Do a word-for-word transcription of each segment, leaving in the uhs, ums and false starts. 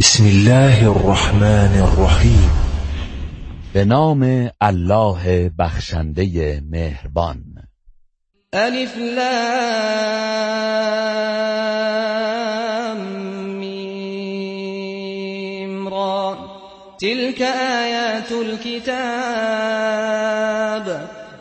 بسم الله الرحمن الرحیم. به نام الله بخشنده مهربان. الف لام میم را تلك آیات الكتاب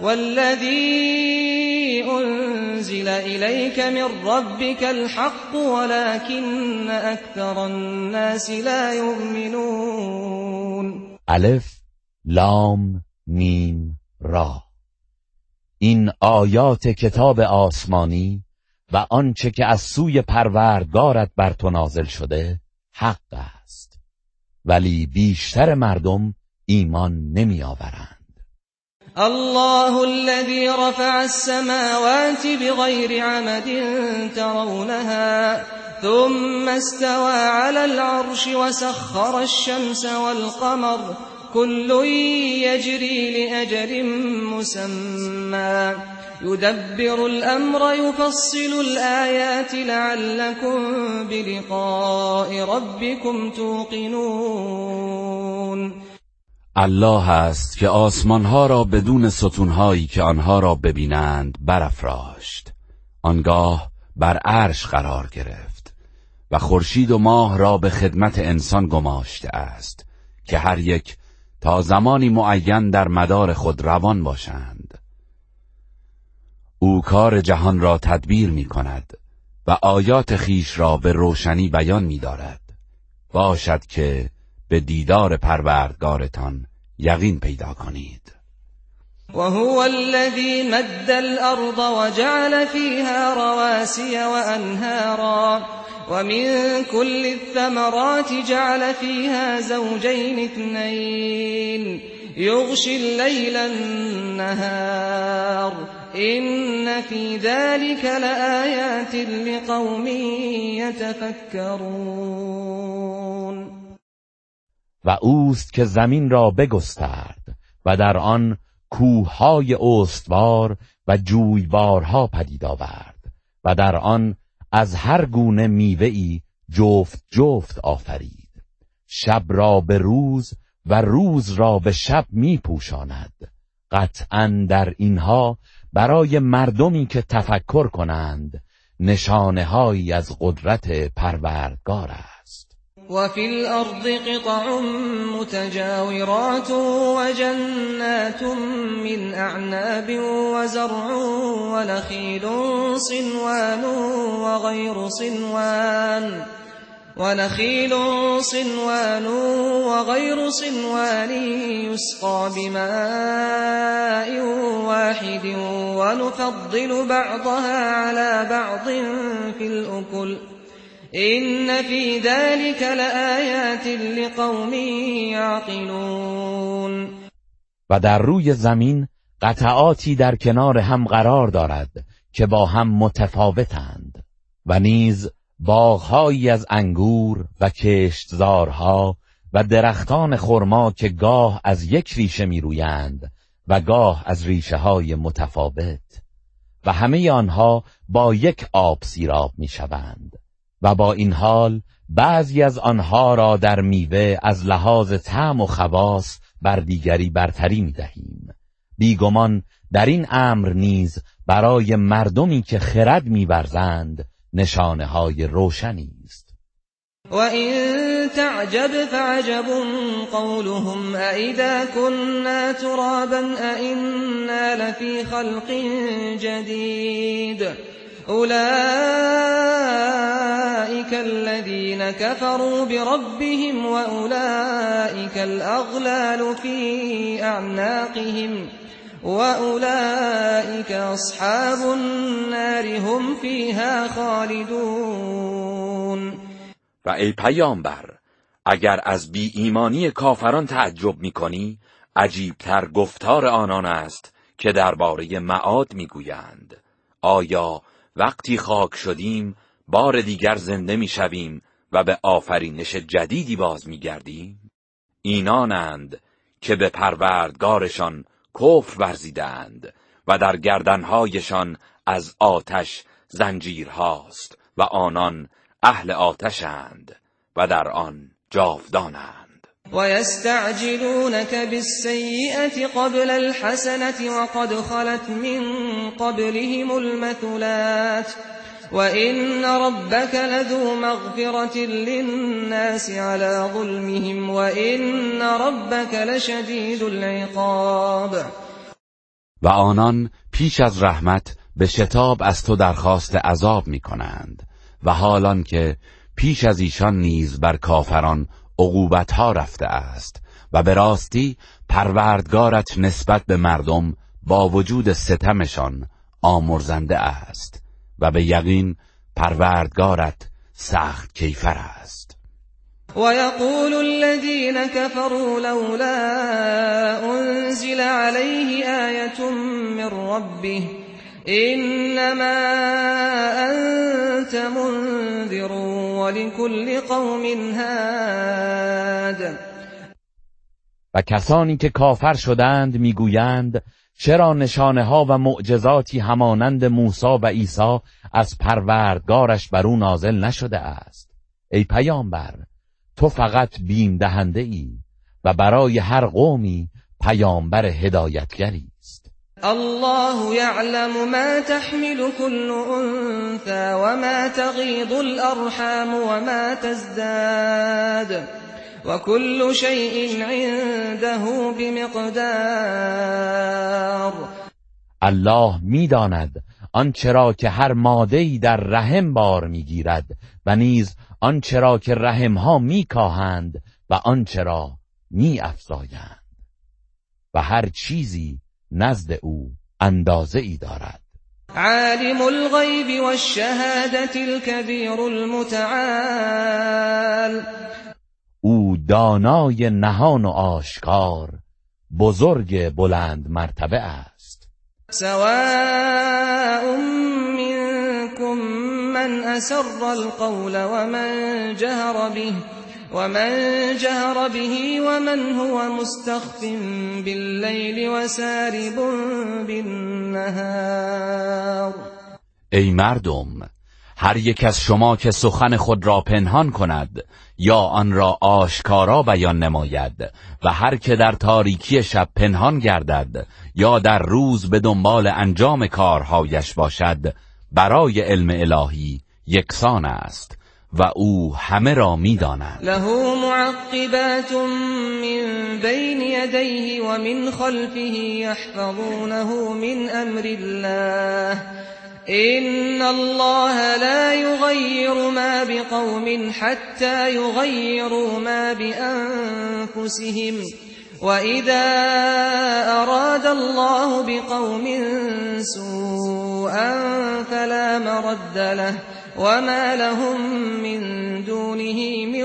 والذی انزل الیک من ربک الحق ولكن اکثر الناس لا یؤمنون. الف لام میم را، این آیات کتاب آسمانی و آنچه که از سوی پروردگارت بر تو نازل شده حق است، ولی بیشتر مردم ایمان نمی آورند. الله الذي رفع السماوات بغير عمد ترونها ثم استوى على العرش وسخر الشمس والقمر كل يجري لأجل مسمى يدبر الأمر يفصل الآيات لعلكم بلقاء ربكم توقنون. الله است که آسمانها را بدون ستونهایی که آنها را ببینند برافراشت، آنگاه بر عرش قرار گرفت و خورشید و ماه را به خدمت انسان گماشته است که هر یک تا زمانی معین در مدار خود روان باشند. او کار جهان را تدبیر می کند و آیات خیش را به روشنی بیان می دارد. باشد که به دیدار پروردگارتان یقین پیدا کنید. وهو الذي مد الأرض وجعل فيها رواسي وأنهارا ومن كل الثمرات جعل فيها زوجين اثنين يغشي الليل النهار إن في ذلك لآيات لقوم يتفكرون. و اوست که زمین را بگسترد و در آن کوههای استوار و جویبارها پدید آورد و در آن از هر گونه میوه‌ای جفت جفت آفرید. شب را به روز و روز را به شب می پوشاند. قطعاً در اینها برای مردمی که تفکر کنند نشانه‌هایی از قدرت پروردگار است. وفي الأرض قطع متجاورات وجنات من أعناب وزرع ونخيل صنوان وغير صنوان ونخيل صنوان وغير صنوان يسقى بماء واحد ونفضل بعضها على بعض في الأكل إن في ذلك لآيات لقوم يعقلون. و در روی زمین قطعاتی در کنار هم قرار دارد که با هم متفاوتند و نیز باغهایی از انگور و کشتزارها و درختان خرما که گاه از یک ریشه می رویند و گاه از ریشه های متفاوت و همه آنها با یک آب سیراب می شوند. و با این حال بعضی از آنها را در میوه از لحاظ طعم و خواص بر دیگری برتری می‌دهیم. بیگمان در این امر نیز برای مردمی که خرد می‌ورزند نشانه‌های روشنی است. و این تعجب فعجب قولهم أإذا كنا ترابا أإنا لفي خلق جديد أولئك الذين كفروا بربهم وأولئك الأغلال في أعناقهم وأولئك أصحاب النار هم فيها خالدون. و ای پیامبر، اگر از بی ایمانی کافران تعجب می‌کنی، عجیبتر گفتار آنان است که درباره معاد می‌گویند. آیا وقتی خاک شدیم بار دیگر زنده میشویم و به آفرینش جدیدی باز میگردیم؟ اینانند که به پروردگارشان کفر ورزیدند و در گردنهایشان از آتش زنجیرهاست و آنان اهل آتشند و در آن جاودانند. ويستعجلونك بالسيئة قبل الحسنة وقد خلت من قبلهم المثلات وإن ربك لذو مغفرة للناس على ظلمهم وإن ربك لشديد العقاب. و آنان پیش از رحمت به شتاب از تو درخواست عذاب می کنند و حالان که پیش از ایشان نیز بر کافران عقوبتها رفته است و به راستی پروردگارت نسبت به مردم با وجود ستمشان آمرزنده است و به یقین پروردگارت سخت کیفر است. ويقول الذين كفروا لولا أنزل عليه آية من ربه إنما أنت منذر ولكل قوم هاد. و کسانی که کافر شدند میگویند چرا نشانه ها و معجزاتی همانند موسی و عیسی از پروردگارش بر او نازل نشده است؟ ای پیامبر، تو فقط بیم دهنده ای و برای هر قومی پیامبر هدایتگری است. الله يعلم ما تحمل كل أنثى وما تغيض الأرحام وما تزداد وكل شيء عنده بمقدار. الله میداند آنچه را که هر ماده‌ای در رحم بار میگیرد و نیز آنچه را که رحمها میکاهند و آنچه را میافزایند و هر چیزی نزد او اندازه ای دارد. عالم الغیب والشهادة الكبیر المتعال. او دانای نهان و آشکار، بزرگ بلند مرتبه است. سواء منكم من اسر القول ومن جهر به ومن جهر به ومن هو مستخف باللیل وسارب بالنهار. ای مردم، هر یک از شما که سخن خود را پنهان کند یا آن را آشکارا بیان نماید و هر که در تاریکی شب پنهان گردد یا در روز به دنبال انجام کارهایش باشد، برای علم الهی یکسان است و او همه را می‌داند. له معقبات من بین یدیه و من خلفه یحفظونه من امر الله إن الله لا يغير ما بقوم حتى يغيروا ما بأنفسهم وإذا أراد الله بقوم سوءا فلا مرد له وما لهم من دونه من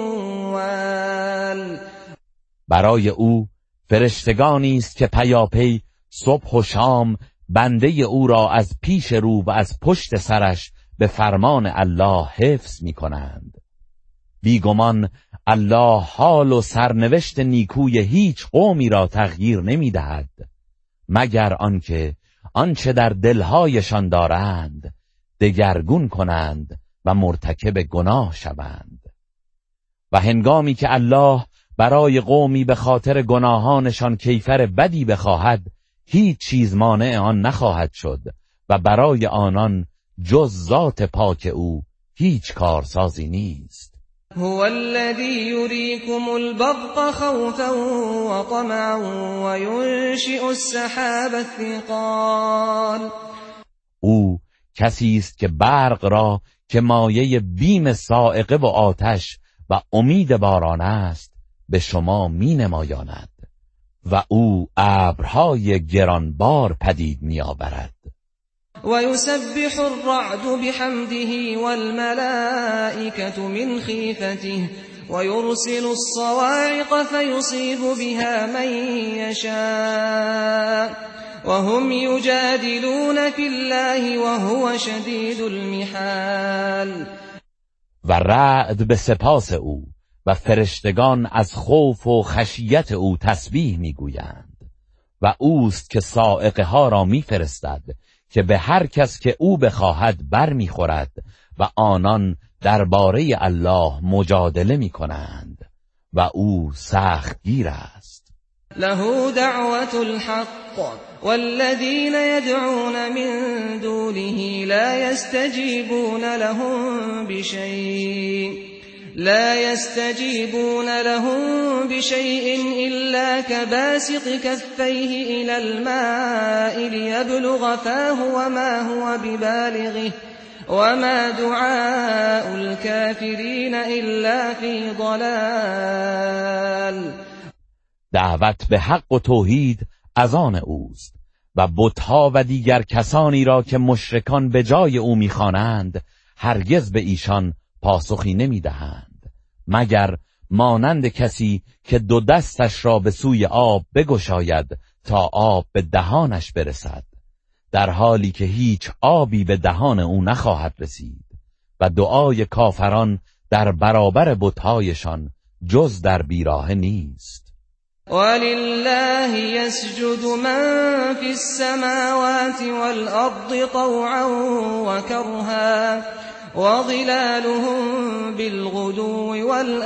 وال. برای او فرشتگانی است که پیاپی صبح و شام بنده او را از پیش رو و از پشت سرش به فرمان الله حفظ می کنند. بیگمان الله حال و سرنوشت نیکوی هیچ قومی را تغییر نمی دهد مگر آنکه آنچه در دلهایشان دارند دگرگون کنند و مرتکب گناه شوند. و هنگامی که الله برای قومی به خاطر گناهانشان کیفر بدی بخواهد، هیچ چیز مانع آن نخواهد شد و برای آنان جز ذات پاک او هیچ کارسازی نیست. هو الذی یریکم البرق خوفا و طمعا و ینشئ السحاب الثقال. او کسی است که برق را که مایه بیم صاعقه و آتش و امید باران است به شما می نمایاند و او ابرهای گرانبار پدید می آورد. و یسبح الرعد بحمده والملائکة من خیفته و یرسل الصواعق فیصیب بها من یشاء و هم یجادلون فی الله و هو شدید المحال. و رعد به سپاس او و فرشتگان از خوف و خشیت او تسبیح میگویند و اوست که صاعقه ها را میفرستد که به هر کس که او بخواهد بر میخورد و آنان درباره الله مجادله می کنند و او سختگیر است. له دعوة الحق والذين يدعون من دونه لا يستجيبون لهم بشيء لا يستجيبون لهم بشيء إلا كباسط كفيه إلى الماء ليبلغ فاه وما هو ببالغه وما دعاء الكافرين إلا في ضلال. دعوت به حق و توحید از آن اوست و بت‌ها و دیگر کسانی را که مشرکان به جای او می‌خوانند هرگز به ایشان پاسخی نمی‌دهند مگر مانند کسی که دو دستش را به سوی آب بگشاید تا آب به دهانش برسد، در حالی که هیچ آبی به دهان او نخواهد رسید و دعای کافران در برابر بت‌هایشان جز در بیراهه نیست. ولله يسجد من في السماوات والأرض طوعا وكرها وظلالهم بالغدو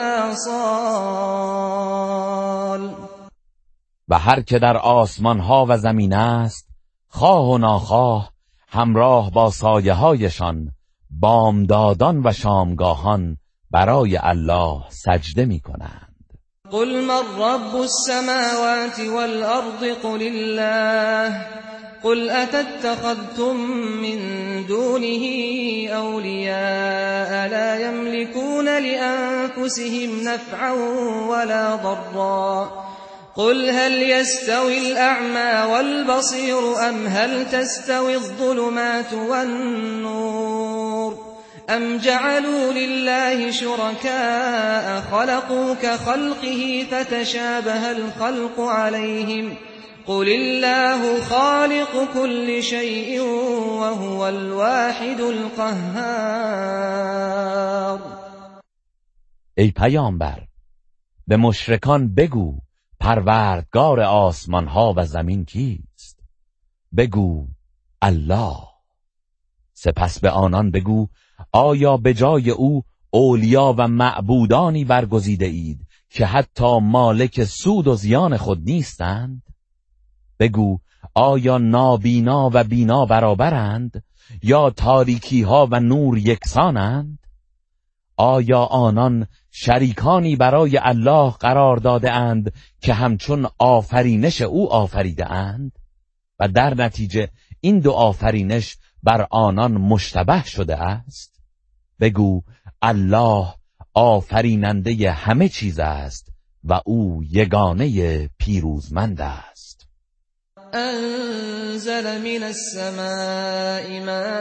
والآصال. و هر که در آسمان ها و زمین است خواه و ناخواه همراه با سایه هایشان بامدادان و شامگاهان برای الله سجده می کنند. قل من رب السماوات والأرض قل الله قل أتتخذتم من دونه أولياء لا يملكون لأنفسهم نفعا ولا ضرا قل هل يستوي الأعمى والبصير أم هل تستوي الظلمات والنور أم جعلوا لله شركاء خلقوا كخلقه فتشابه الخلق عليهم قل الله خالق كل شيء وهو الواحد القهار. ای پیامبر، به مشرکان بگو پروردگار آسمان ها و زمین کیست؟ بگو الله. سپس به آنان بگو آیا به جای او اولیا و معبودانی برگزیده اید که حتی مالک سود و زیان خود نیستند؟ بگو آیا نابینا و بینا برابرند یا تاریکی ها و نور یکسانند؟ آیا آنان شریکانی برای الله قرار داده اند که همچون آفرینش او آفریده اند و در نتیجه این دو آفرینش بر آنان مشتبه شده است؟ بگو الله آفریننده همه چیز است و او یگانه پیروزمند است. أنزل من السماء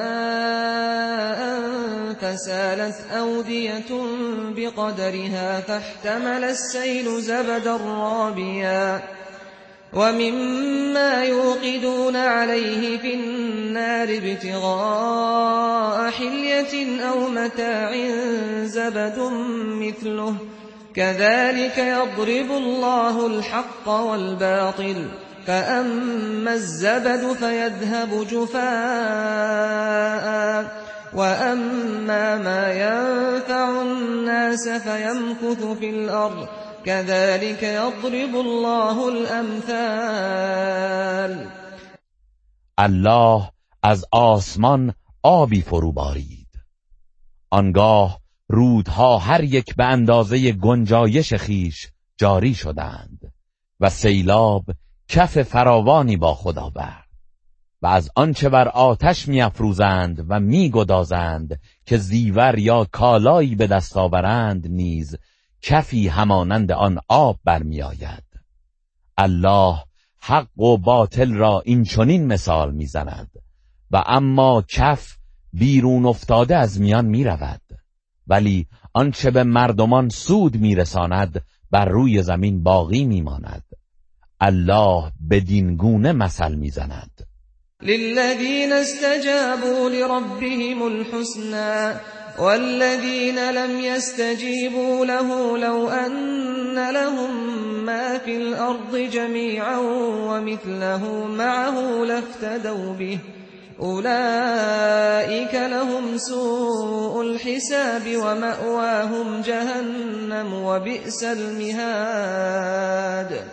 ماء فسالت أودية بقدرها فاحتمل السيل زبدا رابيا ومما يوقدون عليه في النار ابتغاء حلية أو متاع زبد مثله كذلك يضرب الله الحق والباطل فأما الزبد فيذهب جفاء وأما ما ينفع الناس فيمكث في الأرض كذلك يضرب الله الأمثال. الله از آسمان آبی فرو بارید، آنگاه رودها هر یک به اندازه گنجایش خیش جاری شدند و سیلاب کف فراوانی با خود آورد و از آنچه بر آتش می‌افروزند و می‌گدازند که زیور یا کالایی به دست آورند نیز کفی همانند آن آب برمیآید. الله حق و باطل را این چنین مثال می‌زند و اما کف بیرون افتاده از میان می‌رود، ولی آنچه به مردمان سود می‌رساند بر روی زمین باقی می‌ماند. الله بدین گونه مثل می‌زند. للذین استجابوا لربهم الحسنى والذين لم يستجيبوا له لو أن لهم ما في الأرض جميعا ومثله معه لافتدوا به اولئك لهم سوء الحساب ومأواهم جهنم وبئس المهاد.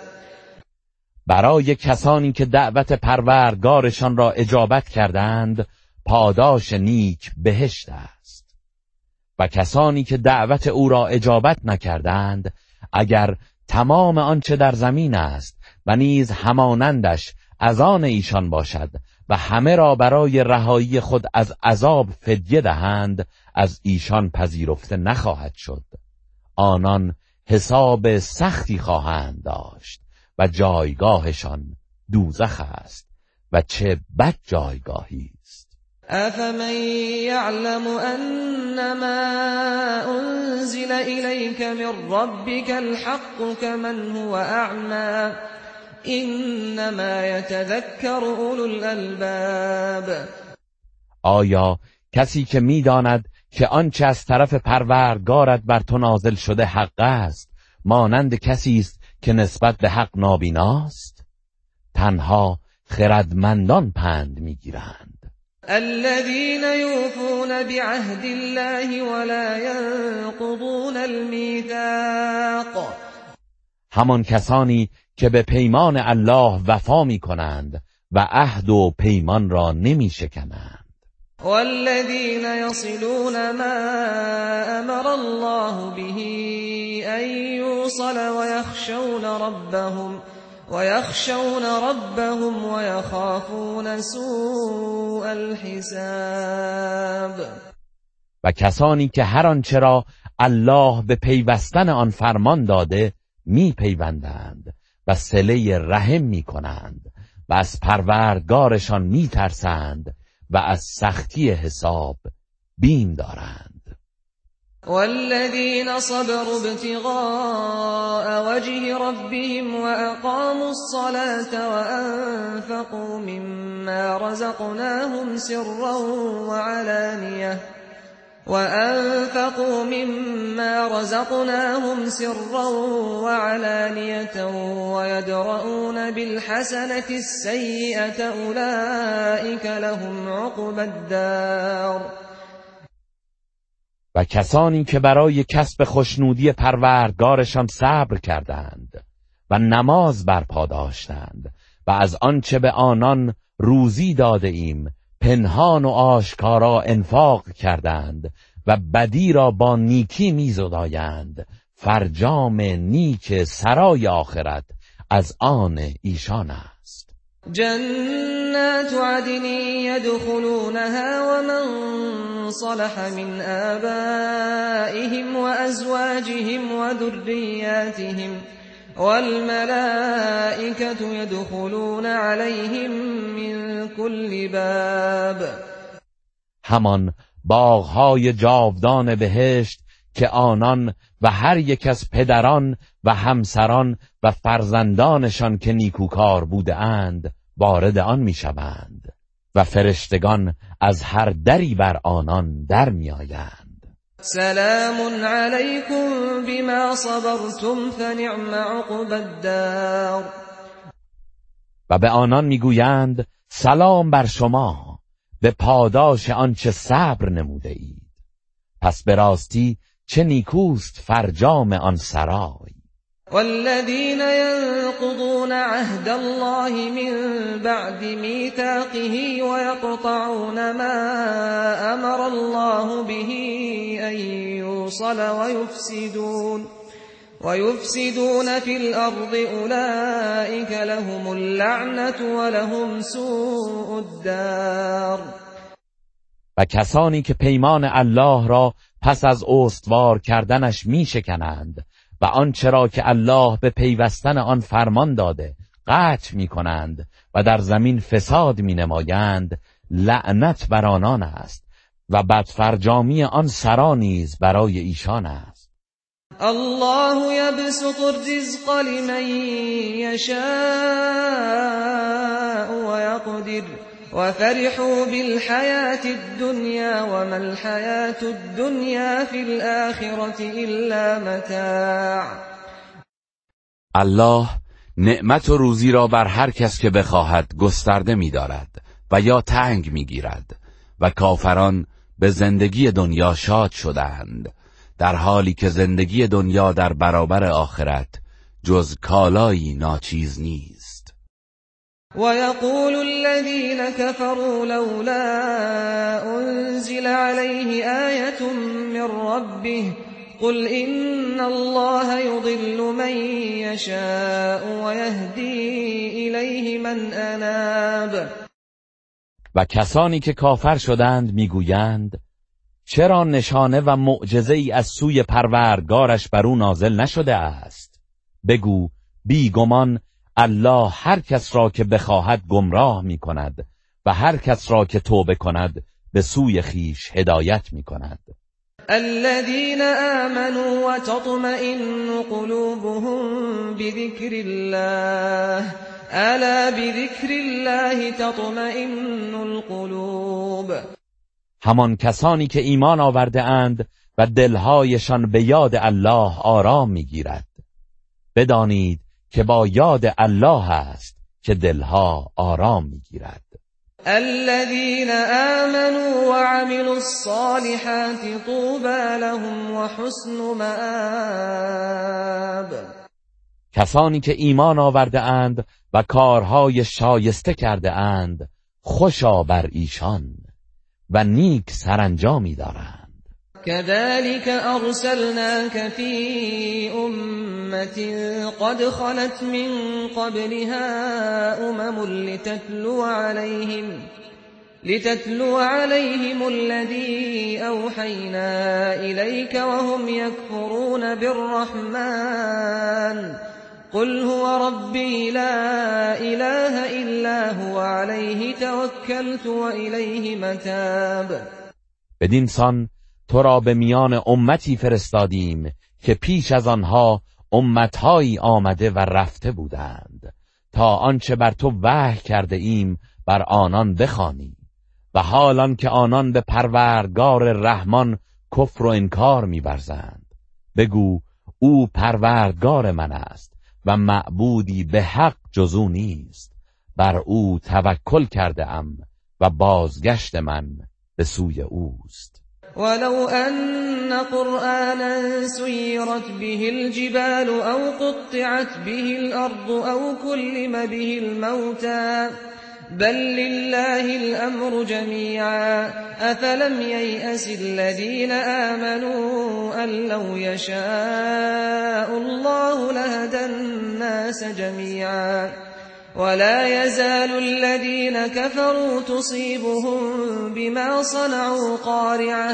برای کسانی که دعوت پروردگارشان را اجابت کردند پاداش نیک بهشت است، و کسانی که دعوت او را اجابت نکردند اگر تمام آنچه در زمین است و نیز همانندش از آن ایشان باشد و همه را برای رهایی خود از عذاب فدیه دهند از ایشان پذیرفته نخواهد شد. آنان حساب سختی خواهند داشت و جایگاهشان دوزخ است و چه بد جایگاهی است. افمن یعلم انما انزل الیک من ربک الحق کمن هو اعمی انما یتذکر اولو الالباب. آیا کسی که میداند که آنچه از طرف پروردگارت بر تو نازل شده حق است مانند کسی است که نسبت به حق نابیناست؟ تنها خردمندان پند میگیرند. الذين يوفون بعهد الله ولا ينقضون الميثاق. همان کسانی که به پیمان الله وفا می کنند و عهد و پیمان را نمی شکنند. والذين يصلون ما امر الله به ان يوصل ويخشون ربهم ويخشون ربهم ويخافون سوء الحساب. و کسانی که هر آنچه را الله به پیوستن آن فرمان داده می پیوندند و صله رحم می کنند و از پروردگارشان می ترسند و از سختی حساب بیم دارند. والذين صبروا ابتغاء وجه ربهم وأقاموا الصلاة وأنفقوا مما رزقناهم سرا وعلانية وأنفقوا مما رزقناهم سرا وعلانية ويدرؤون بالحسنة السيئة أولئك لهم عقبى الدار. و کسانی که برای کسب خوشنودی پروردگارشان صبر کردند و نماز برپا داشتند و از آنچه به آنان روزی داده ایم پنهان و آشکارا انفاق کردند و بدی را با نیکی می‌زدایند، فرجام نیک سرای آخرت از آن ایشان است. جنات عدن يدخلونها ومن صلح من آبائهم وأزواجهم وذرياتهم والملائكة يدخلون عليهم من كل باب. همان باغهای جاودان بهشت که آنان و هر یک از پدران و همسران و فرزندانشان که نیکوکار بوده اند وارد آن میشوند و فرشتگان از هر دری بر آنان در میآیند. سلام علیکم بما صبرتم فنعم عقبی الدار. و به آنان میگویند سلام بر شما به پاداش آنچه صبر نموده اید، پس به چه نیکوست فرجام آن سرای. والذين ينقضون عهد الله من بعد ميثاقه ويقطعون ما أمر الله به أن يوصل ويفسدون ويفسدون في الأرض أولئك لهم اللعنة ولهم سوء الدار. و کسانی که پیمان الله را پس از استوار کردنش می شکنند و آنچه را که الله به پیوستن آن فرمان داده قطع می کنند و در زمین فساد می نمایند، لعنت بر آنان است و بدفرجامی آن سرا نیز برای ایشان است. الله يبسط الرزق لمن يشاء ويقدر وفرحوا بالحياة الدنيا وما الحياة الدنيا في الآخرة إلا متاع. الله نعمت و روزی را بر هر کس که بخواهد گسترده می دارد و یا تنگ میگیرد و کافران به زندگی دنیا شاد شدند، در حالی که زندگی دنیا در برابر آخرت جز کالایی ناچیز نیست. ويقول الذين كفروا لولا أنزل عليه آية من ربه قل إن الله يضل من يشاء ويهدي إليه من أناب. و کسانی که کافر شدند میگویند چرا نشانه و معجزه ای از سوی پروردگارش بر او نازل نشده است؟ بگو بیگمان الله هر کس را که بخواهد گمراه می کند و هر کس را که توبه کند به سوی خیش هدایت می کند. الذين آمنوا وتطمئن قلوبهم بذكر الله الا بذكر الله تطمئن القلوب. همان کسانی که ایمان آورده اند و دلهایشان به یاد الله آرام می گیرد. بدانید که با یاد الله است که دلها آرام میگیرد. الذين آمنوا وعملوا الصالحات طوبى لهم وحسن مآب. کسانی که ایمان آورده اند و کارهای شایسته کرده اند خوشا بر ایشان و نیک سرانجامی دارند. كذلك أرسلناك في أمة قد خلت من قبلها أمم لتتلو عليهم لتتلو عليهم الذي أوحينا إليك وهم يكفرون بالرحمن قل هو ربي لا إله إلا هو عليه توكلت وإليه متاب. بدین سان تو را به میان امتی فرستادیم که پیش از آنها امتهایی آمده و رفته بودند تا آنچه بر تو وحی کرده ایم بر آنان بخوانی و حالان که آنان به پروردگار رحمان کفر و انکار می‌ورزند بگو او پروردگار من است و معبودی به حق جز او نیست، بر او توکل کرده ام و بازگشت من به سوی اوست. ولو أن قرآنا سيرت به الجبال أو قطعت به الأرض أو كلم به الموتى بل لله الأمر جميعا أفلم ييأس الذين آمنوا أن لو يشاء الله لهدى الناس جميعا ولا يزال الذين كفروا تصيبهم بما صنعوا قارعة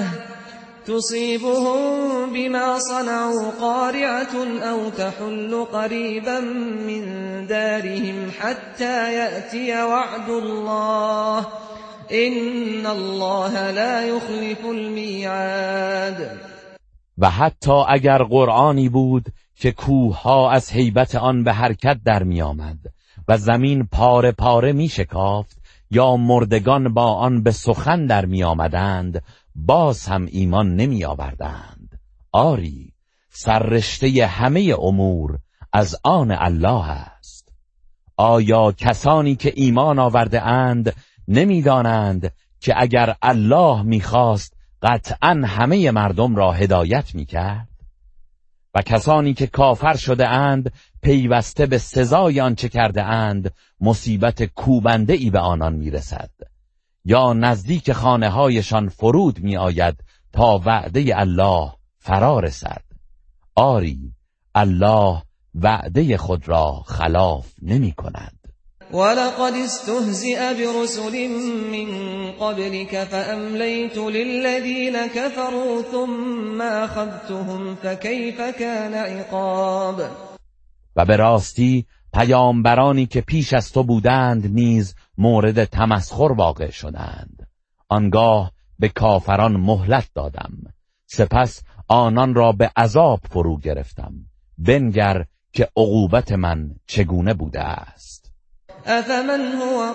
تصيبهم بما صنعوا قارعة أو تحل قريبا من دارهم حتى يأتي وعد الله إن الله لا يخلف الميعاد. و حتی اگر قرآنی بود که کوهها از هیبت آن به حرکت در می آمد و زمین پاره پاره می شکافت یا مردگان با آن به سخن در می آمدند باز هم ایمان نمی آوردند. آری سررشته همه امور از آن الله است. آیا کسانی که ایمان آورده اند نمی دانند که اگر الله می خواست قطعا همه مردم را هدایت می کرد؟ و کسانی که کافر شده اند پیوسته به سزای آنچه کرده اند مصیبت کوبنده ای به آنان می رسد یا نزدیک خانه هایشان فرود می آید تا وعده الله فرا رسد. آری الله وعده خود را خلاف نمی کند. ولقد استهزئ برسل من قبلك فأمليت للذين كفروا ثم أخذتهم فكيف كان عقاب. و به راستی پیامبرانی که پیش از تو بودند نیز مورد تمسخر واقع شدند. آنگاه به کافران مهلت دادم، سپس آنان را به عذاب فرو گرفتم. بنگر که عقوبت من چگونه بوده است. أفمن هو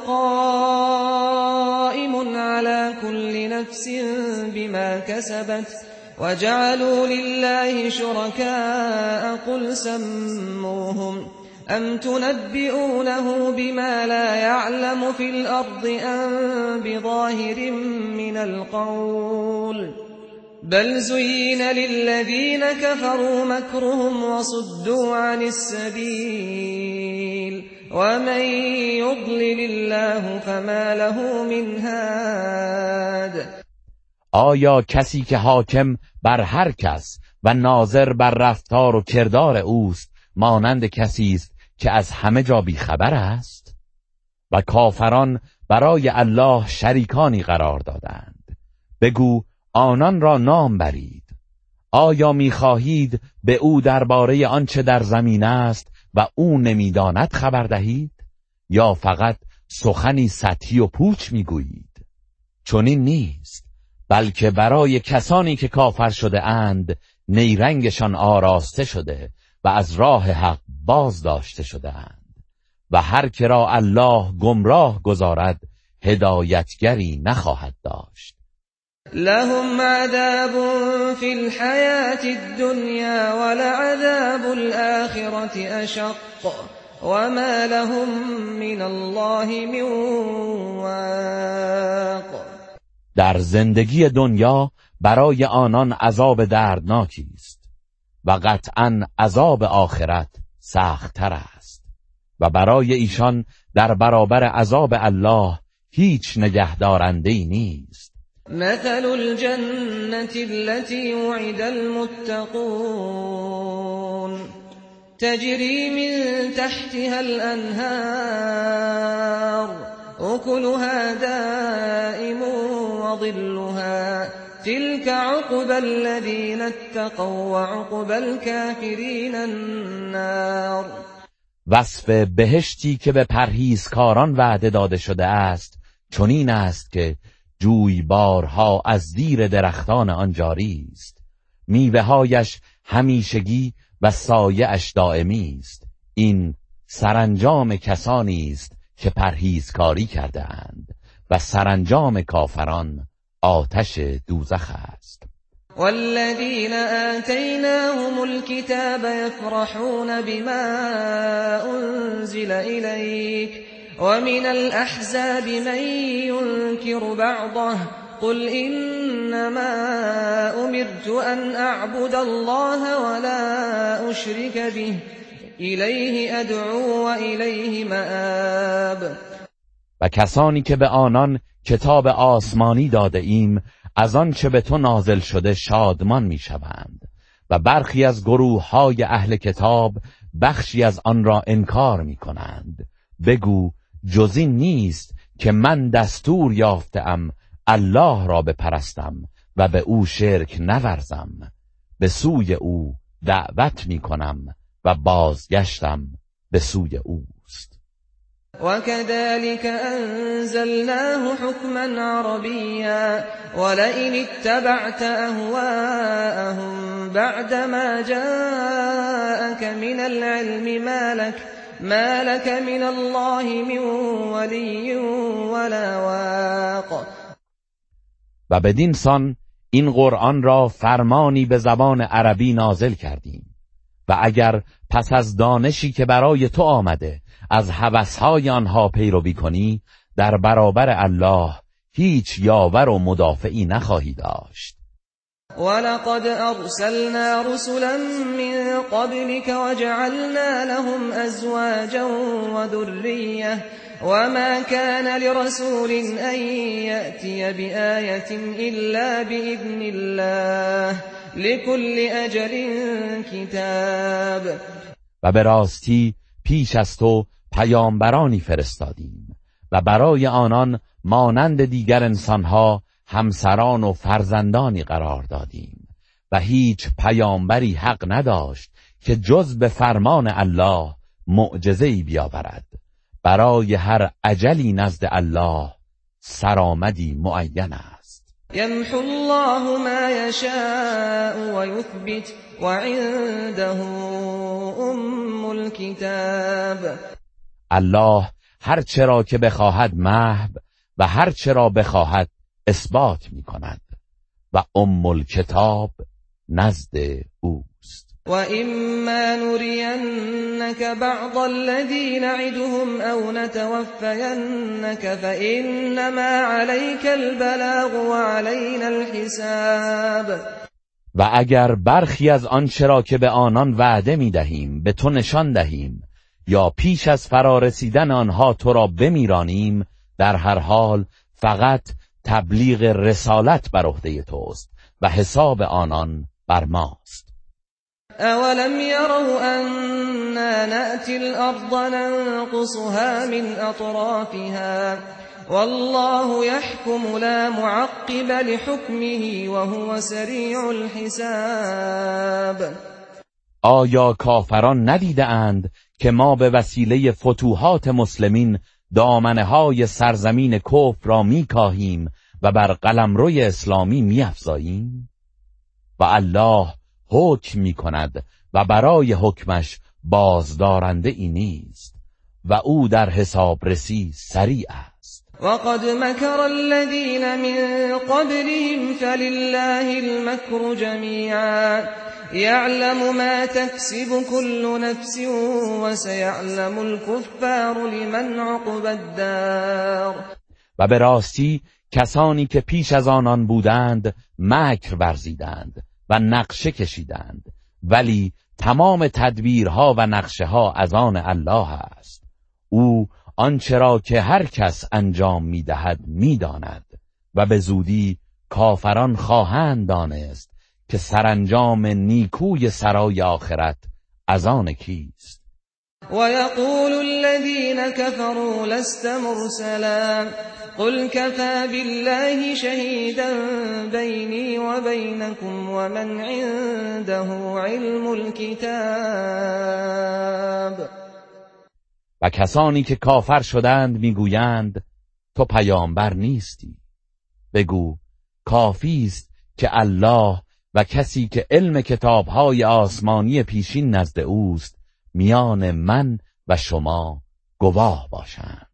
قائم على كل نفس بما كسبت وجعلوا لله شركاء قل سموهم ام تنبئونه بما لا يعلم في الارض ام بظاهر من القول بل زين للذين كفروا مكرهم وصدوا عن السبيل ومن يضلل الله فما له من هاد. آیا کسی که حاکم بر هر کس و ناظر بر رفتار و کردار اوست مانند کسی است که از همه جا بیخبر است؟ و کافران برای الله شریکانی قرار دادند. بگو آنان را نام برید. آیا می‌خواهید به او درباره آنچه در زمین است و او نمی‌داند خبر دهید، یا فقط سخنی سطحی و پوچ می‌گویید؟ چنین نیست، بلکه برای کسانی که کافر شده اند نیرنگشان آراسته شده و از راه حق باز داشته شده اند و هر که را الله گمراه گذارد هدایتگری نخواهد داشت. لهم عذاب في الحياة الدنيا ولعذاب الآخرة أشق وما لهم من الله من واق. در زندگی دنیا برای آنان عذاب دردناکی است و قطعاً عذاب آخرت سخت‌تر است و برای ایشان در برابر عذاب الله هیچ نگهدارنده‌ای نیست. مثل الجنة التي وعد المتقون تجري من تحتها الأنهار أكلها دائم وظلها تلك عقبى الذين اتقوا وعقبى الكافرين النار. وصف بهشتی که به پرهیزکاران وعده داده شده است چنین است که جویبارها از زیر درختان آن جاری است، میوه‌هایش همیشگی و سایه‌اش دائمی است. این سرانجام کسانی است که پرهیزکاری کرده اند و سرانجام کافران آتش دوزخ است. والذين آتيناهم الكتاب يفرحون بما أنزل إليك ومن الأحزاب من ينكر بعضه قل إنما أمرت أن أعبد الله ولا أشرك به إليه أدعو وإليه مآب. و کسانی که به آنان کتاب آسمانی داده ایم از آن چه به تو نازل شده شادمان می شوند و برخی از گروه های اهل کتاب بخشی از آن را انکار می کنند. بگو جز این نیست که من دستور یافتم الله را بپرستم و به او شرک نورزم، به سوی او دعوت می کنم و بازگشتم به سوی اوست. وكذلك أنزلناه حكما عربيا ولئن اتبعت أهواءهم بعدما جاءك من العلم ما لك ما لك من الله من ولي ولا واق. و بدین سان این قرآن را فرمانی به زبان عربی نازل کردیم و اگر پس از دانشی که برای تو آمده از هوس‌های آنها پیروی کنی در برابر الله هیچ یاور و مدافعی نخواهی داشت. ولقد أرسلنا رسلا من قبلك وجعلنا لهم أزواجا وذرية وما كان لرسول أن يأتي بآية إلا بإذن الله لكل أجل كتاب. و به راستی پیش از تو پیامبرانی فرستادیم و برای آنان مانند دیگر انسانها همسران و فرزندانی قرار دادیم و هیچ پیامبری حق نداشت که جز به فرمان الله معجزه‌ای بیاورد. برای هر اجلی نزد الله سرآمدی معین است. یمحو الله ما یشاء و یثبت و عنده ام الکتاب. الله هر چرا که بخواهد محو و هر چرا بخواهد اثبات می کند و ام الکتاب نزد اوست. وَإِمَّا نُرِيَنَّكَ بَعْضَ الَّذِي نَعِدُهُمْ أَوْ نَتَوَفَّيَنَّكَ فَإِنَّمَا عَلَيْكَ الْبَلَاغُ وَعَلَيْنَا الْحِسَابُ. و اگر برخی از آنچه را که به آنان وعده می دهیم به تو نشان دهیم یا پیش از فرارسیدن آنها تو را بمیرانیم، در هر حال فقط تبلیغ رسالت بر عهده توست و حساب آنان بر ماست. أَوَلَمْ يَرَوْا أَنَّا نَأْتِي الْأَرْضَ نَنقُصُهَا مِنْ أَطْرَافِهَا وَاللَّهُ يَحْكُمُ لَا مُعَقِّبَ لِحُكْمِهِ وَهُوَ سَرِيعُ الْحِسَابِ. آیا کافران ندیده اند که ما به وسیله فتوحات مسلمین دامنه‌های سرزمین کفر را میکاهیم و بر قلمروی اسلامی میافزاییم؟ و الله حکم میکند و برای حکمش بازدارنده ای نیست و او در حسابرسی سریع است. وَقَدْ مَكَرَ الَّذِينَ مِن قَبْلِهِمْ فَلِلَّهِ الْمَكْرُ جَمِيعًا يَعْلَمُ مَا تَكْسِبُ كُلُّ نَفْسٍ وَسَيَعْلَمُ الْكُفَّارُ لِمَنْ عُقْبَى الدَّارِ. و به راستی کسانی که پیش از آنان بودند مکر ورزیدند و نقشه کشیدند، ولی تمام تدبیرها و نقشه ها از آن الله است. او آنچه را که هر کس انجام می‌دهد می‌داند و به زودی کافران خواهند دانست که سرانجام نیکوی سرای آخرت از آن کیست. وَيَقُولُ الَّذِينَ كَفَرُوا لَسْتَ مُرْسَلًا قُلْ كَفَى بِاللَّهِ شَهِيدًا بَيْنِي وَبَيْنَكُمْ وَمَنْ عِندَهُ عِلْمُ الْكِتَابِ. و کسانی که کافر شدند میگویند تو پیامبر نیستی. بگو کافی است که الله و کسی که علم کتاب‌های آسمانی پیشین نزد اوست میان من و شما گواه باشند.